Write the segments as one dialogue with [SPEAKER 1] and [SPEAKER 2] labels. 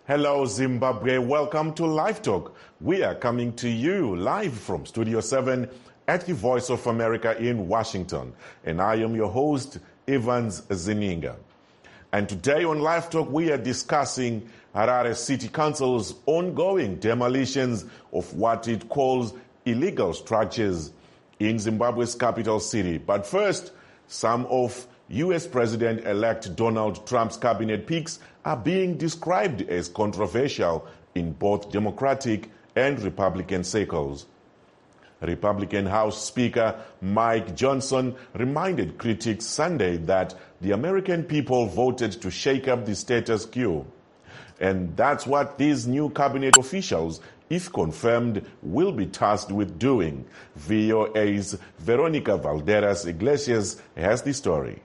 [SPEAKER 1] Hello, Zimbabwe. Welcome to Live Talk. We are coming to you live from Studio 7 at the Voice of America in Washington. And I am your host, Evans Zininga. And today on Live Talk, we are discussing Harare City Council's ongoing demolitions of what it calls illegal structures in Zimbabwe's capital city. But first, some of U.S. President-elect Donald Trump's cabinet picks are being described as controversial in both Democratic and Republican circles. Republican House Speaker Mike Johnson reminded critics Sunday that the American people voted to shake up the status quo. And that's what these new cabinet officials, if confirmed, will be tasked with doing. VOA's Veronica Valderas Iglesias has the story.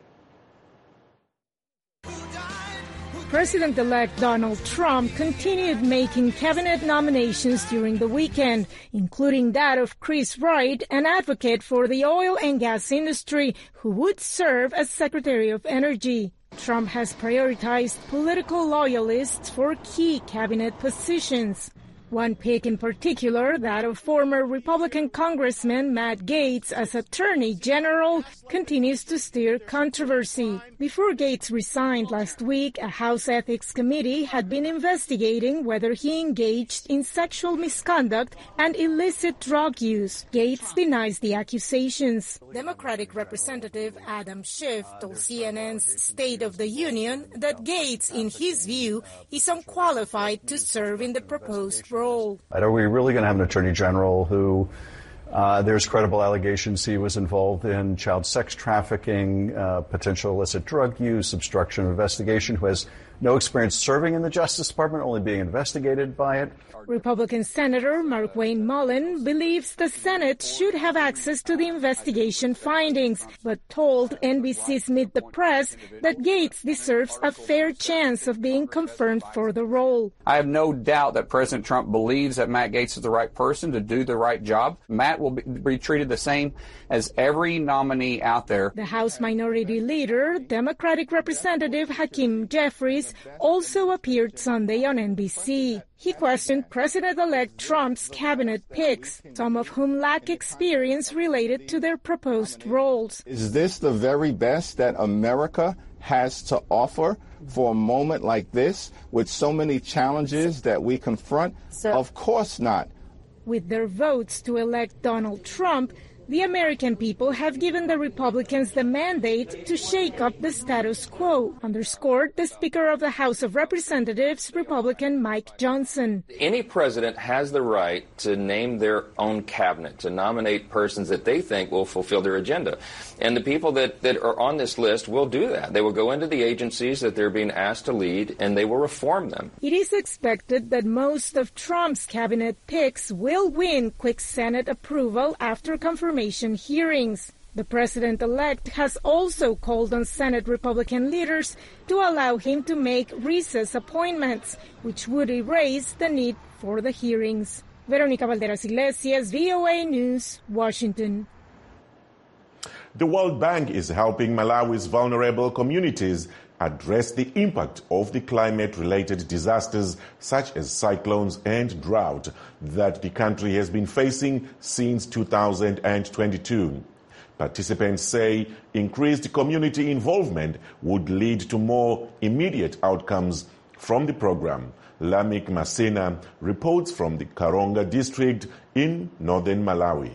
[SPEAKER 2] President-elect Donald Trump continued making cabinet nominations during the weekend, including that of Chris Wright, an advocate for the oil and gas industry, who would serve as Secretary of Energy. Trump has prioritized political loyalists for key cabinet positions. One pick in particular, that of former Republican Congressman Matt Gaetz as Attorney General, continues to stir controversy. Before Gaetz resigned last week, a House Ethics Committee had been investigating whether he engaged in sexual misconduct and illicit drug use. Gaetz denies the accusations. Democratic Representative Adam Schiff told CNN's State of the Union that Gaetz, in his view, is unqualified to serve in the proposed role.
[SPEAKER 3] Are we really going to have an attorney general who there's credible allegations he was involved in child sex trafficking, potential illicit drug use, obstruction of investigation, who has no experience serving in the Justice Department, only being investigated by it?
[SPEAKER 2] Republican Senator Markwayne Mullin believes the Senate should have access to the investigation findings, but told NBC's Meet the Press that Gaetz deserves a fair chance of being confirmed for the role.
[SPEAKER 4] I have no doubt that President Trump believes that Matt Gaetz is the right person to do the right job. Matt will be treated the same as every nominee out there.
[SPEAKER 2] The House Minority Leader, Democratic Representative Hakeem Jeffries, also appeared Sunday on NBC. He questioned President-elect Trump's cabinet picks, some of whom lack experience related to their proposed roles.
[SPEAKER 5] Is this the very best that America has to offer for a moment like this, with so many challenges that we confront? Of course not.
[SPEAKER 2] With their votes to elect Donald Trump, the American people have given the Republicans the mandate to shake up the status quo, underscored the Speaker of the House of Representatives, Republican Mike Johnson.
[SPEAKER 6] Any president has the right to name their own cabinet, to nominate persons that they think will fulfill their agenda. And the people that are on this list will do that. They will go into the agencies that they're being asked to lead, and they will reform them.
[SPEAKER 2] It is expected that most of Trump's cabinet picks will win quick Senate approval after confirmation hearings. The president-elect has also called on Senate Republican leaders to allow him to make recess appointments, which would erase the need for the hearings. Veronica Valderas Iglesias, VOA News, Washington.
[SPEAKER 1] The World Bank is helping Malawi's vulnerable communities address the impact of the climate-related disasters such as cyclones and drought that the country has been facing since 2022. Participants say increased community involvement would lead to more immediate outcomes from the program. Lamik Masena reports from the Karonga district in northern Malawi.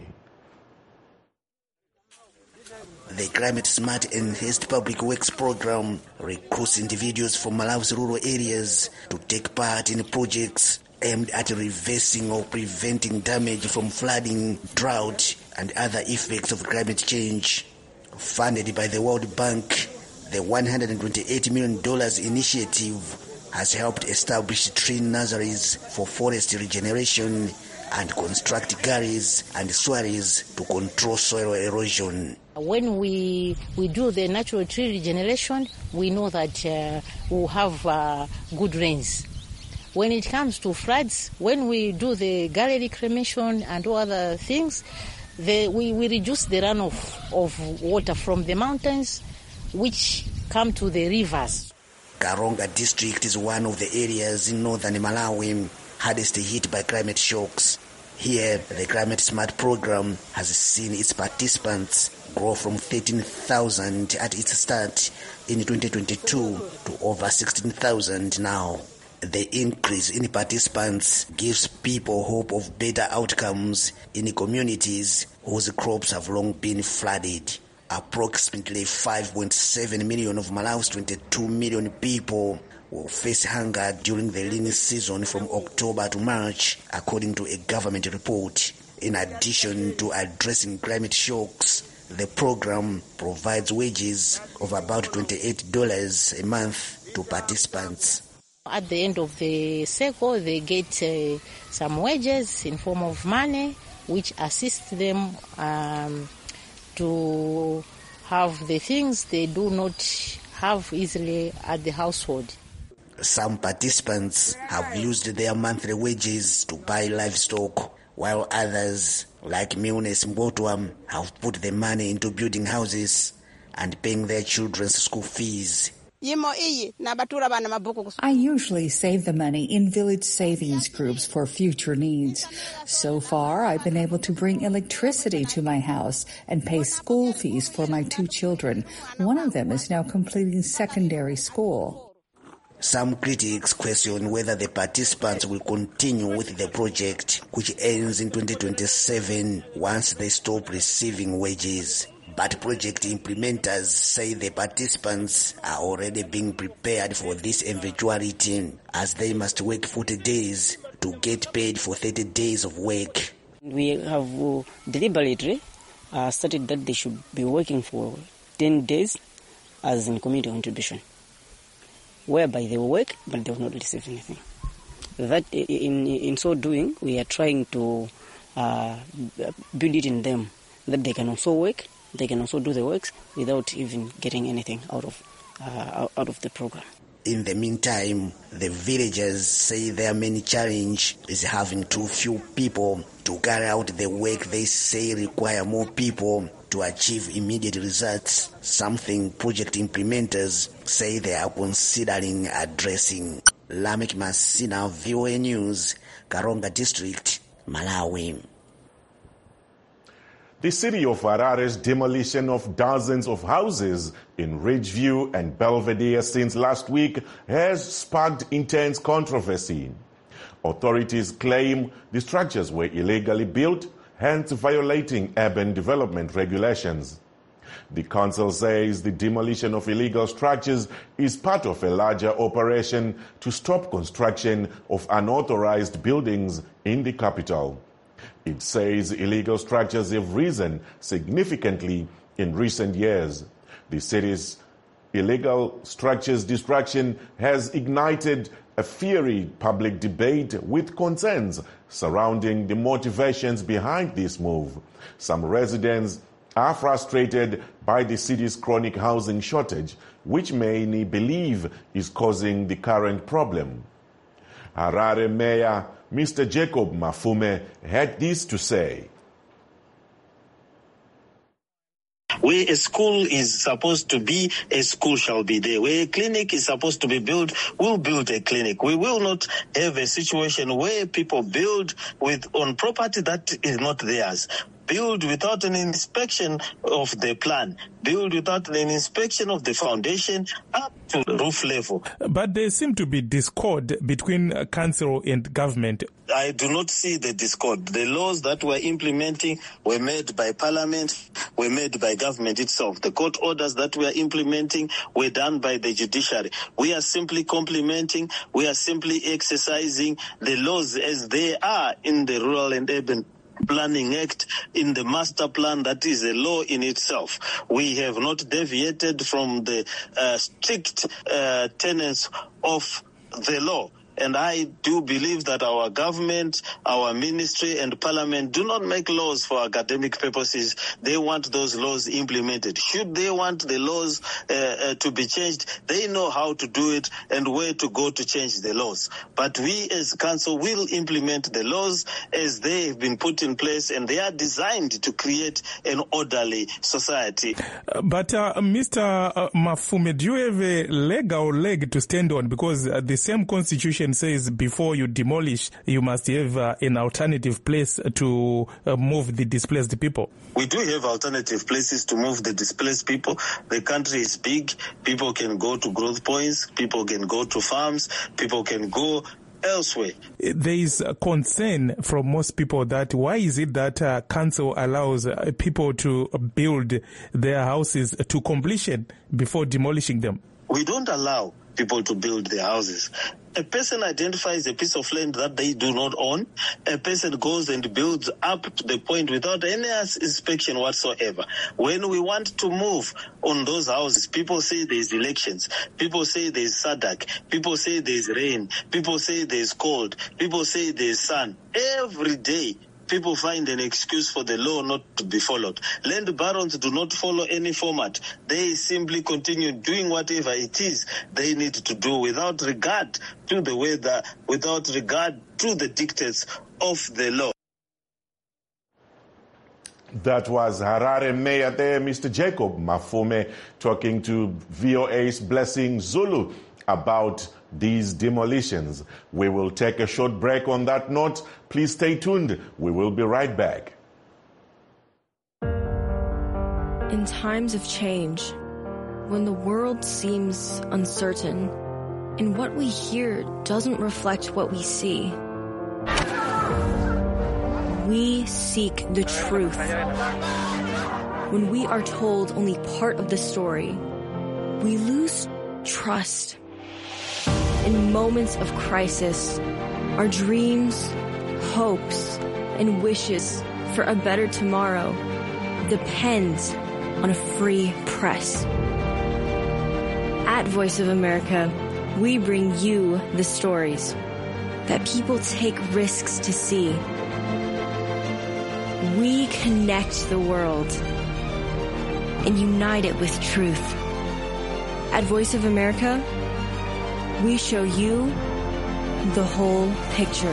[SPEAKER 7] The Climate Smart Enhanced Public Works Program recruits individuals from Malawi's rural areas to take part in projects aimed at reversing or preventing damage from flooding, drought, and other effects of climate change. Funded by the World Bank, the $128 million initiative has helped establish tree nurseries for forest regeneration and construct gullies and swales to control soil erosion.
[SPEAKER 8] When we do the natural tree regeneration, we know that we'll have good rains. When it comes to floods, when we do the gully reclamation and all other things, we reduce the runoff of water from the mountains, which come to the rivers.
[SPEAKER 7] Karonga district is one of the areas in northern Malawi hardest hit by climate shocks. Here, the Climate Smart program has seen its participants grow from 13,000 at its start in 2022 to over 16,000 now. The increase in participants gives people hope of better outcomes in communities whose crops have long been flooded. Approximately 5.7 million of Malawi's 22 million people will face hunger during the lean season from October to March, according to a government report. In addition to addressing climate shocks, the program provides wages of about $28 a month to participants.
[SPEAKER 8] At the end of the cycle, they get some wages in form of money, which assist them to have the things they do not have easily at the household.
[SPEAKER 7] Some participants have used their monthly wages to buy livestock, while others, like Milnes Mbotwa, have put the money into building houses and paying their children's school fees.
[SPEAKER 9] I usually save the money in village savings groups for future needs. So far, I've been able to bring electricity to my house and pay school fees for my 2 children. One of them is now completing secondary school.
[SPEAKER 7] Some critics question whether the participants will continue with the project, which ends in 2027 once they stop receiving wages. But project implementers say the participants are already being prepared for this eventuality, as they must work 40 days to get paid for 30 days of work.
[SPEAKER 10] We have deliberately stated that they should be working for 10 days as in community contribution, whereby they will work but they will not receive anything. That in so doing, we are trying to build it in them that they can also work. They can also do the works without even getting anything out of the program.
[SPEAKER 7] In the meantime, the villagers say their main challenge is having too few people to carry out the work they say require more people to achieve immediate results, something project implementers say they are considering addressing. Lamek Masina, VOA News, Karonga District, Malawi.
[SPEAKER 1] The city of Harare's demolition of dozens of houses in Ridgeview and Belvedere since last week has sparked intense controversy. Authorities claim the structures were illegally built, hence violating urban development regulations. The council says the demolition of illegal structures is part of a larger operation to stop construction of unauthorized buildings in the capital. It says illegal structures have risen significantly in recent years. The city's illegal structures destruction has ignited a fiery public debate with concerns surrounding the motivations behind this move. Some residents are frustrated by the city's chronic housing shortage, which many believe is causing the current problem. Harare Mayor Mr. Jacob Mafume had this to say.
[SPEAKER 11] Where a school is supposed to be, a school shall be there. Where a clinic is supposed to be built, we'll build a clinic. We will not have a situation where people build on property that is not theirs. Build without an inspection of the plan. Build without an inspection of the foundation up to roof level.
[SPEAKER 12] But there seem to be discord between council and government.
[SPEAKER 11] I do not see the discord. The laws that we're implementing were made by parliament, were made by government itself. The court orders that we are implementing were done by the judiciary. We are simply complementing, we are simply exercising the laws as they are in the Rural and Urban Planning Act, in the master plan that is a law in itself. We have not deviated from the strict tenets of the law. And I do believe that our government, our ministry and parliament do not make laws for academic purposes. They want those laws implemented. Should they want the laws to be changed, they know how to do it and where to go to change the laws. But we as council will implement the laws as they have been put in place, and they are designed to create an orderly society.
[SPEAKER 12] But Mr. Mafume, do you have a leg to stand on? Because the same constitution says before you demolish, you must have an alternative place to move the displaced people.
[SPEAKER 11] We do have alternative places to move the displaced people. The country is big. People can go to growth points. People can go to farms. People can go elsewhere.
[SPEAKER 12] There is a concern from most people that why is it that council allows people to build their houses to completion before demolishing them?
[SPEAKER 11] We don't allow people to build their houses. A person identifies a piece of land that they do not own. A person goes and builds up to the point without any inspection whatsoever. When we want to move on those houses, people say there's elections. People say there's SADC. People say there's rain. People say there's cold. People say there's sun. Every day, people find an excuse for the law not to be followed. Land barons do not follow any format. They simply continue doing whatever it is they need to do without regard to the weather, without regard to the dictates of the law.
[SPEAKER 1] That was Harare Mayor there, Mr. Jacob Mafume, talking to VOA's Blessing Zulu about these demolitions. We will take a short break on that note. Please stay tuned. We will be right back.
[SPEAKER 13] In times of change, when the world seems uncertain and what we hear doesn't reflect what we see, we seek the truth. When we are told only part of the story, we lose trust. In moments of crisis, our dreams, hopes, and wishes for a better tomorrow depend on a free press. At Voice of America, we bring you the stories that people take risks to see. We connect the world and unite it with truth. At Voice of America, we show you the whole picture.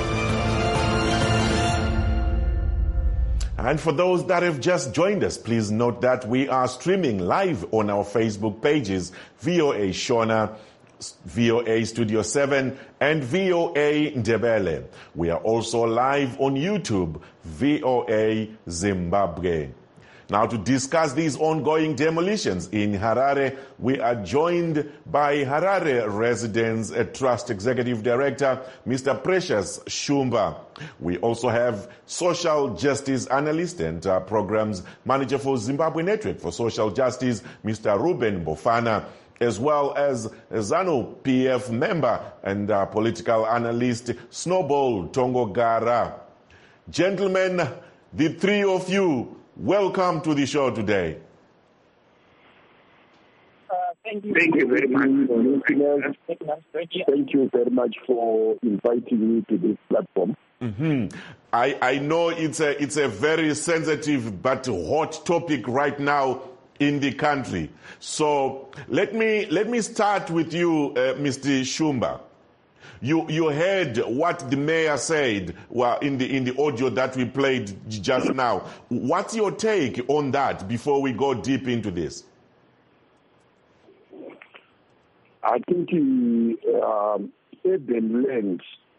[SPEAKER 1] And for those that have just joined us, please note that we are streaming live on our Facebook pages, VOA Shona, VOA Studio 7, and VOA Ndebele. We are also live on YouTube, VOA Zimbabwe. Now, to discuss these ongoing demolitions in Harare, we are joined by Harare Residents Trust Executive Director, Mr. Precious Shumba. We also have Social Justice Analyst and Programs Manager for Zimbabwe Network for Social Justice, Mr. Ruben Bofana, as well as ZANU-PF member and political analyst Snowball Tongogara. Gentlemen, the three of you, welcome to the show today.
[SPEAKER 14] Thank you very much. Thank you very much for inviting me to this platform.
[SPEAKER 1] Mm-hmm. I know it's a very sensitive but hot topic right now in the country. So let me start with you, Mr. Shumba. You heard what the mayor said in the audio that we played just now. What's your take on that before we go deep into this?
[SPEAKER 14] I think urban lands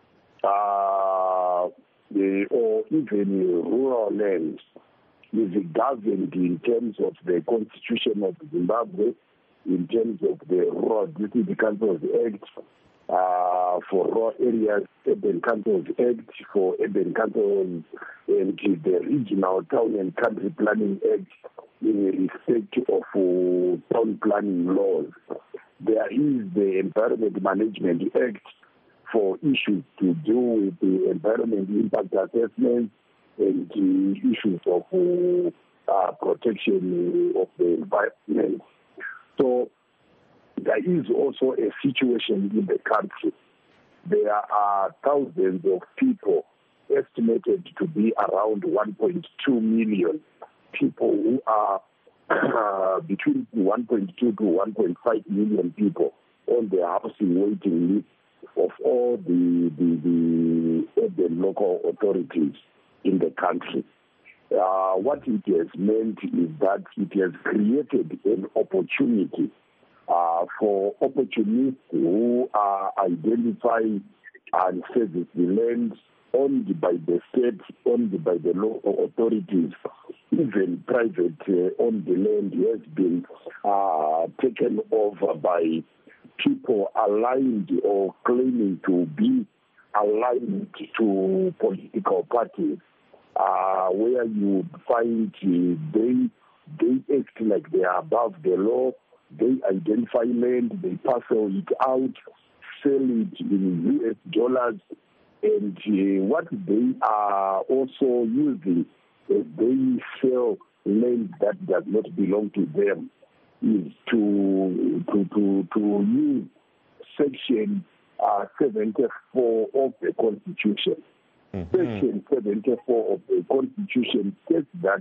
[SPEAKER 14] or even rural lands is governed in terms of the Constitution of Zimbabwe, in terms of the Rural Duty Councils Act, for rural areas, Urban Councils Act, for urban councils, and the Regional Town and Country Planning Act in respect of town planning laws. There is the Environment Management Act for issues to do with the environment impact assessment and the issues of protection of the environment. So there is also a situation in the country there are thousands of people, estimated to be around 1.2 million people who are between 1.2 to 1.5 million people on the housing waiting list of all the urban local authorities in the country. What it has meant is that it has created an opportunity for opportunists who are identified and service the land owned by the state, owned by the local authorities. Even private on the land has been taken over by people aligned or claiming to be aligned to political parties, where you find they act like they are above the law. They identify land, they parcel it out, sell it in US dollars, and what they are also using as they sell land that does not belong to them is to use Section 74 of the Constitution. Mm-hmm. Section 74 of the Constitution says that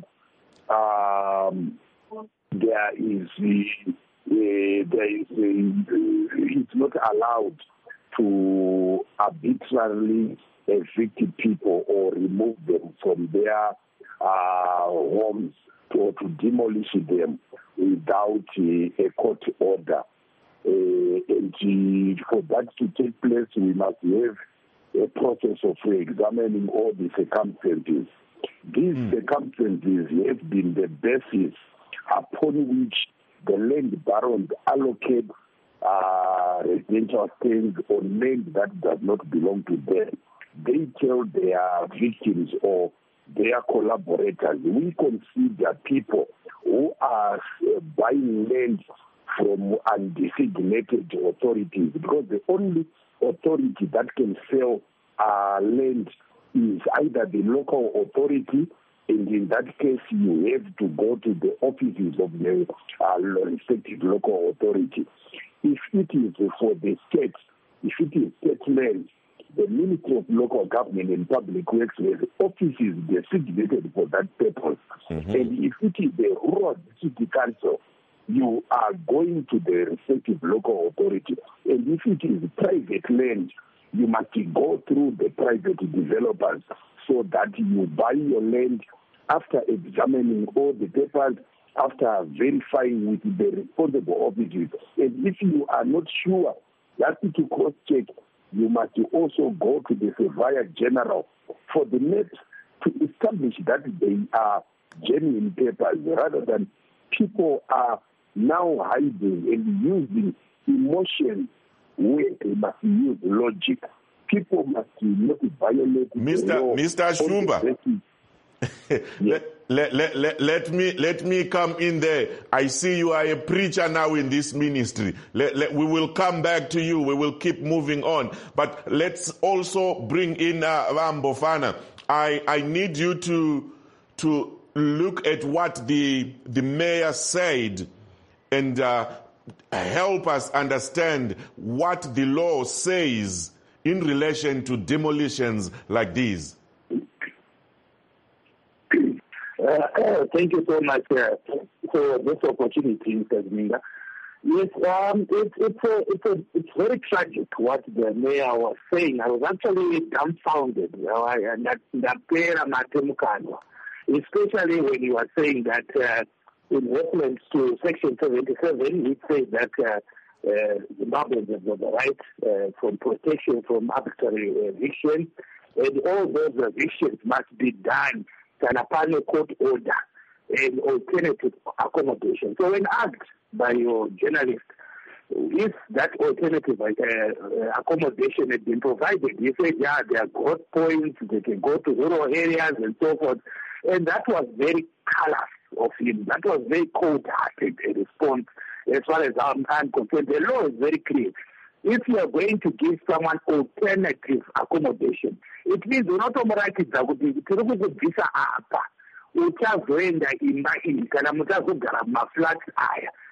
[SPEAKER 14] it's not allowed to arbitrarily evict people or remove them from their homes or to demolish them without a court order. And for that to take place, we must have a process of examining all the circumstances. These circumstances have been the basis upon which the land barons allocate residential stands on land that does not belong to them. They tell their victims or their collaborators, we consider people who are buying land from undesignated authorities, because the only authority that can sell land is either the local authority, and in that case you have to go to the offices of the respective local authority. If it is for the state, if it is state land, the Ministry of Local Government and Public Works has offices designated for that purpose. Mm-hmm. And if it is the rural city council, you are going to the respective local authority. And if it is private land, you must go through the private developers so that you buy your land after examining all the papers, after verifying with the responsible offices. And if you are not sure, you have to cross-check. You must also go to the Surveyor General for the net to establish that they are genuine papers, rather than people are now hiding and using emotion where they must use logic. People must not violate the law.
[SPEAKER 1] Mr. Shumba.
[SPEAKER 14] Yes.
[SPEAKER 1] Let me come in there. I see you are a preacher now in this ministry. We will come back to you. We will keep moving on. But let's also bring in Bofana. I need you to look at what the mayor said and help us understand what the law says in relation to demolitions like these.
[SPEAKER 14] Thank you so much for this opportunity, Mr. Zminga. Yes, it's very tragic what the mayor was saying. I was actually dumbfounded, especially when he was saying that in reference to Section 77, it says that Zimbabweans have got the right from protection from arbitrary eviction, and all those evictions must be done upon a court order and alternative accommodation. So when asked by your journalist if that alternative accommodation had been provided, he said, yeah, there are growth points, they can go to rural areas and so forth. And that was very callous of him. That was very cold-hearted a response as far as I'm concerned. The law is very clear. If you are going to give someone alternative accommodation, it means unotomuratidza kuti tiri kukubvisa apa uchazoenda imba iyi kana muchazogara mumaflats aya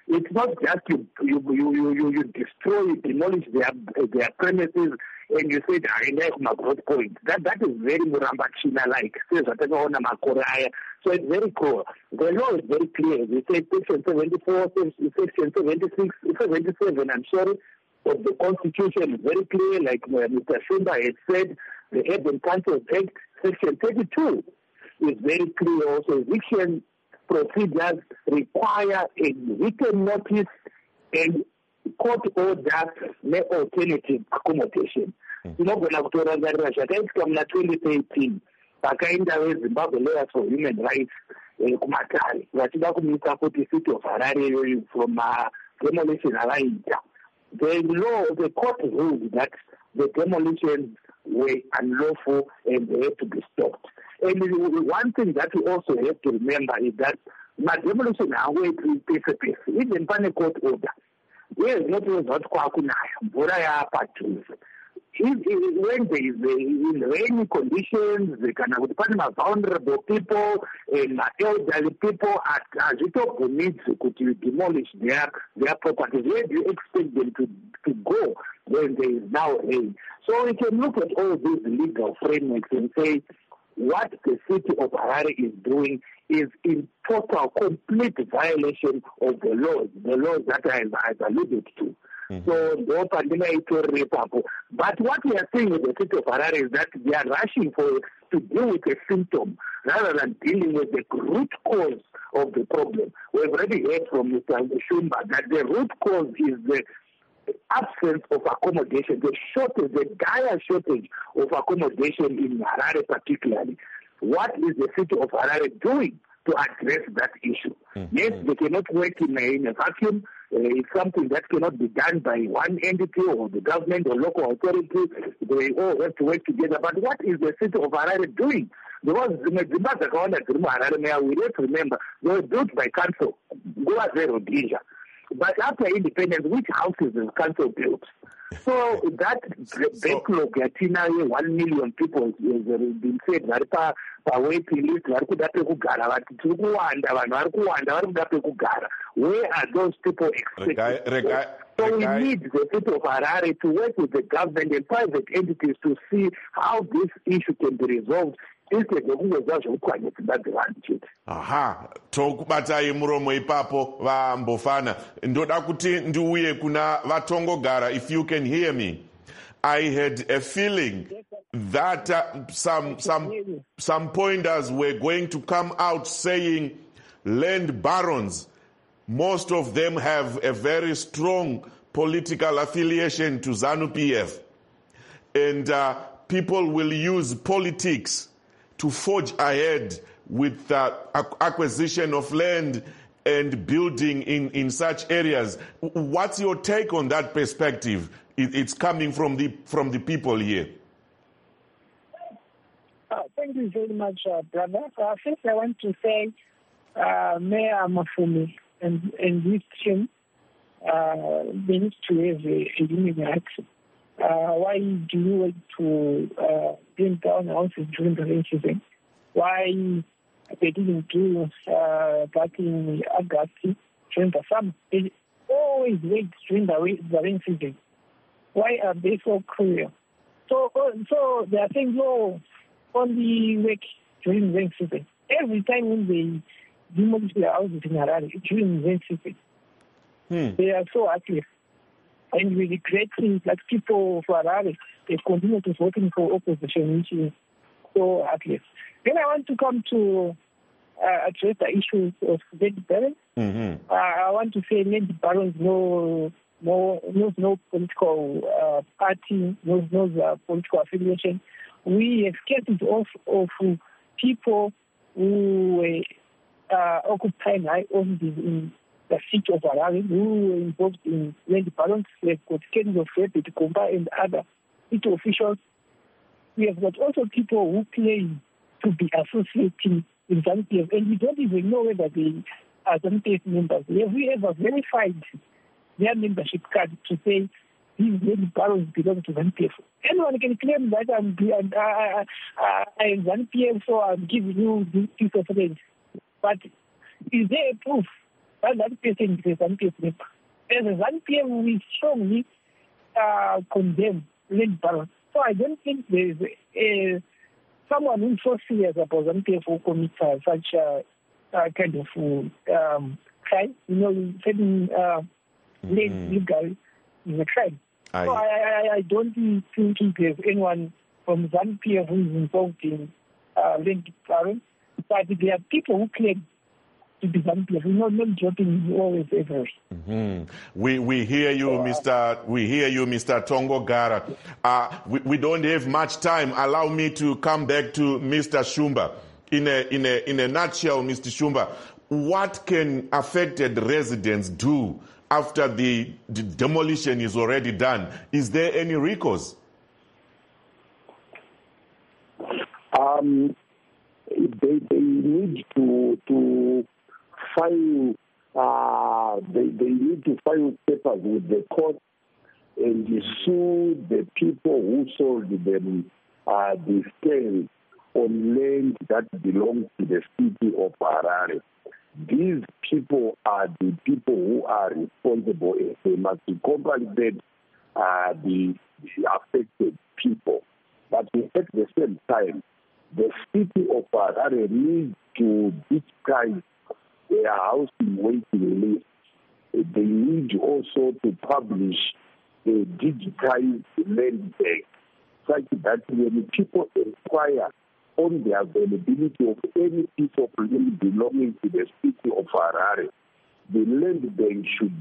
[SPEAKER 14] It's not just you destroy, you demolish their premises, and you say, I like my growth point. That is very Murambachina-like. So it's very cool. The law is very clear. We say Section 74, Section 76, 77, I'm sorry, of the Constitution is very clear, like Mr. Shumba has said. The Urban Councils Act, Section 32, is very clear also. Eviction procedures require a written notice and court order alternative accommodation. Tinogona kutorangarira zvakaitwa muna 2013 pakaenda vezimbabwe lawyers for human rights kumatare vachida kumisa kuti city of Harare from demolition avaita. The law, the court ruled that the demolitions were unlawful and they had to be stopped. And one thing that we also have to remember is that my demolition are piece. Even pane court order. There is not what kwakunaya mvura yapadhuze. When there is in rainy conditions, they can have vulnerable people and elderly people at Zitopo needs to demolish their properties. Where do you expect them to go when there is now rain? So we can look at all these legal frameworks and say what the city of Harare is doing is in total, complete violation of the laws that I've alluded to. So but what we are seeing with the city of Harare is that they are rushing to deal with a symptom rather than dealing with the root cause of the problem. We've already heard from Mr. Shumba that the root cause is the absence of accommodation, the dire shortage of accommodation in Harare particularly. What is the city of Harare doing to address that issue? Yes, they cannot work in a vacuum. It's something that cannot be done by one entity or the government or local authority. They all have to work together. But what is the city of Harare doing? Because we have to remember, they were built by council. But after independence, which houses is council built? So that backlog at 1 million people has been said that waiting list where are those people expected? So we need the people of Harare to work with the government and private entities to see how this issue can be resolved.
[SPEAKER 1] Aha, tokubatai muromo ipapo vambofana. Ndoda kuti ndiuye kuna vatongogara. If you can hear me, I had a feeling that some pointers were going to come out saying land barons, most of them have a very strong political affiliation to ZANU-PF, and people will use politics to forge ahead with acquisition of land and building in such areas. What's your take on that perspective? It's coming from the people here.
[SPEAKER 15] Thank you very much, brother. First, I want to say, Mayor Mafumi and this team, they need to have a human rights. Why do you want to bring down houses during the rain season? Why they didn't do back in August during the summer? They always wait during the rain season. Why are they so cruel? So they are saying no, only work during rain season. Every time when they demolish their houses in Harare during rain season, they are so active. And we regret things like people for Harare, they continue to voting for opposition, which is so heartless. Then I want to come to address the issues of land barons. I want to say land barons knows no political party, knows political affiliation. We have cases of people who occupying high offices in the city of Harare, who were involved in land barons. We have got cases of Rebbe Komba and other city officials. We have got also people who claim to be associating with ZANU-PF, and we don't even know whether they are ZANU-PF members. Have we ever verified their membership card to say these land barons belong to ZANU-PF? Anyone can claim that I am ZANU-PF, so I'm giving you this piece of land. But is there a proof ZANU-PF and the ZANU-PF member. As a ZANU-PF, we strongly condemn land baron. So I don't think there's someone who's so serious about ZANU-PF who commits such kind of crime. Selling land legally is a crime. So I don't think there's anyone from ZANU-PF who is involved in land baron. But there are people who claim to be ZANU-PF. Not dropping always everywhere.
[SPEAKER 1] We hear you, Mr. Tongogara. We don't have much time. Allow me to come back to Mr. Shumba. In a nutshell, Mr. Shumba, what can affected residents do after the demolition is already done? Is there any recourse?
[SPEAKER 14] They need to file. They need to file papers with the court and sue the people who sold them the sale on land that belongs to the city of Harare. These people are the people who are responsible. They must compensate the affected people. But at the same time, the city of Harare needs to digitize their housing waiting list. They need also to publish a digitized land bank, such that when people inquire on the availability of any piece of land belonging to the city of Harare, the land bank should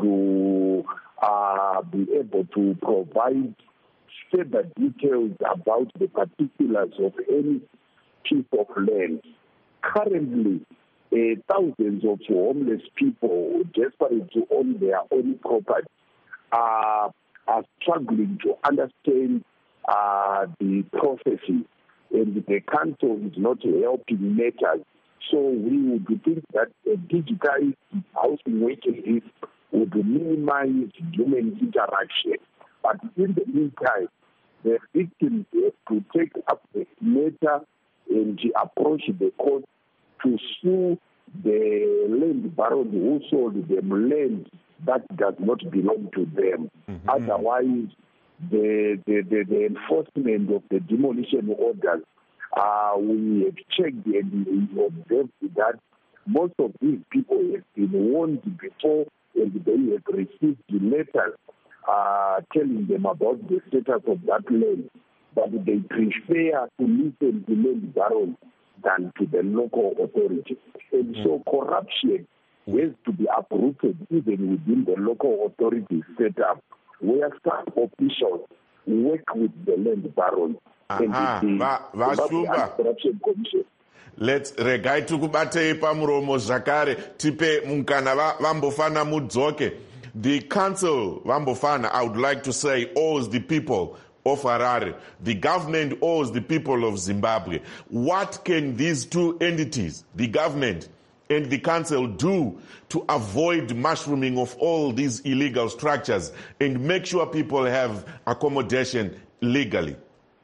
[SPEAKER 14] be able to provide further details about the particulars of any piece of land. Currently, thousands of homeless people desperate to own their own property are struggling to understand the processes, and the council is not helping matters. So we would think that a digitized housing waiting list would minimize human interaction. But in the meantime, the victims have to take up the matter and approach the court to sue the land baron who sold them land that does not belong to them. Otherwise, the enforcement of the demolition orders, we have checked and we observed that most of these people have been warned before and they have received letters telling them about the status of that land, but they prefer to listen to land baron than to the local authority. And so corruption has to be uprooted even within the local authority setup, where some officials work with the land baron and the Corruption Commission.
[SPEAKER 1] Let's regai tukubatei pamuromo zvakare tipe mukana vambofana mudzoke. The council vambofana, I would like to say, owes the people of Harare. The government owes the people of Zimbabwe. What can these two entities, the government and the council, do to avoid mushrooming of all these illegal structures and make sure people have accommodation legally?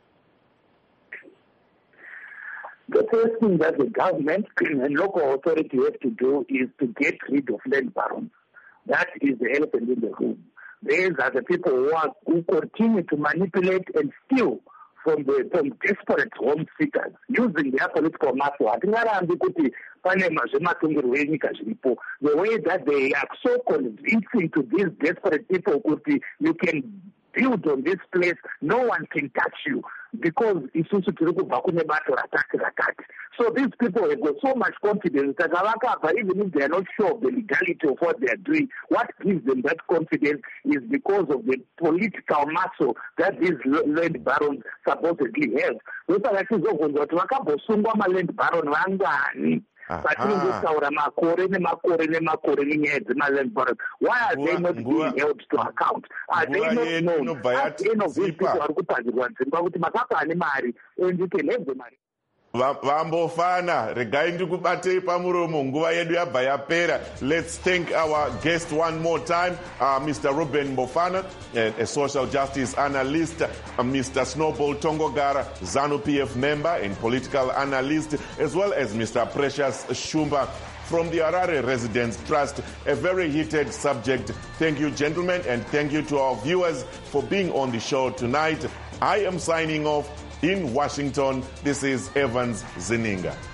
[SPEAKER 14] The first thing that the government and local authority have to do is to get rid of land barons. That is the elephant in the room. These are the people who continue to manipulate and steal from desperate home seekers using their political muscle. The way that they are so convincing to these desperate people, you can build on this place, no one can touch you, because so these people have got so much confidence that even if they are not sure of the legality of what they are doing, what gives them that confidence is because of the political muscle that these land barons supposedly have. Why are they not being held to account? Are they not known? As any of these people are and you can have the money.
[SPEAKER 1] Vambofana, regai ndikubatei pamuromo, nguva yedu yabva yapera. Let's thank our guest one more time, Mr. Ruben Mbofana, a social justice analyst, Mr. Snowball Tongogara, ZANU-PF member and political analyst, as well as Mr. Precious Shumba, from the Harare Residents Trust, a very heated subject. Thank you, gentlemen, and thank you to our viewers for being on the show tonight. I am signing off in Washington. This is Evans Zininga.